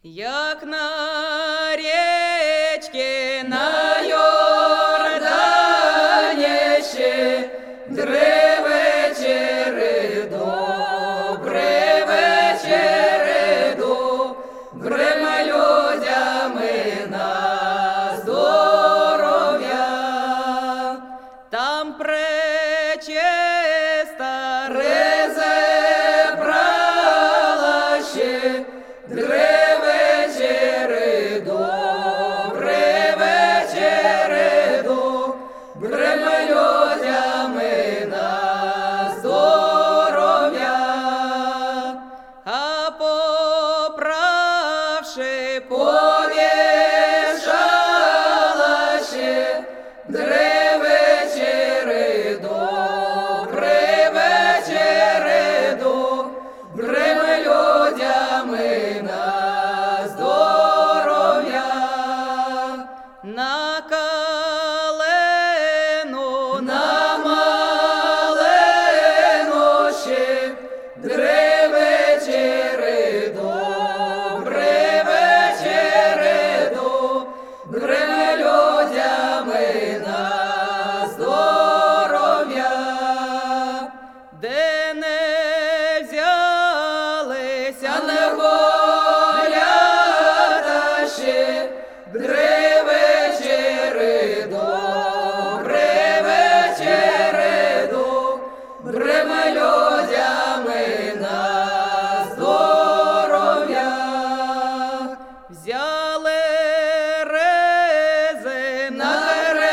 Як на річці на Йордані ще три вечери, добрі вечери, добрими людями на здоров'я. Там пречиста розібрала ще три вечери, добрі вечери, добрими людями на здоров'я. А поправши повішала ще три вечери, добрі вечери, добрими людями на здоров'я. На калену, на малину ще три вечери, добрі вечери, добрими людями на здоров'я. Де не взялися неволята ще три вечери, добрі вечери, добрими людями на здоров'я. Взяли рези на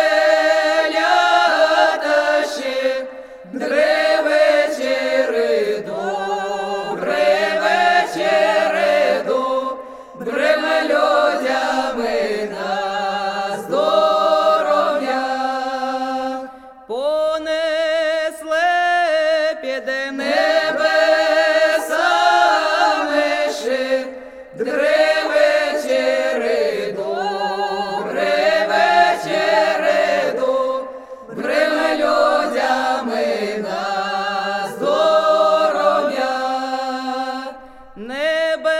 релята ще три вечери, добрі вечери, добрими людями на здоров'я. Понесли під небесами ще три вечери, добрі вечери, добрими людями на здоров'я. Небесами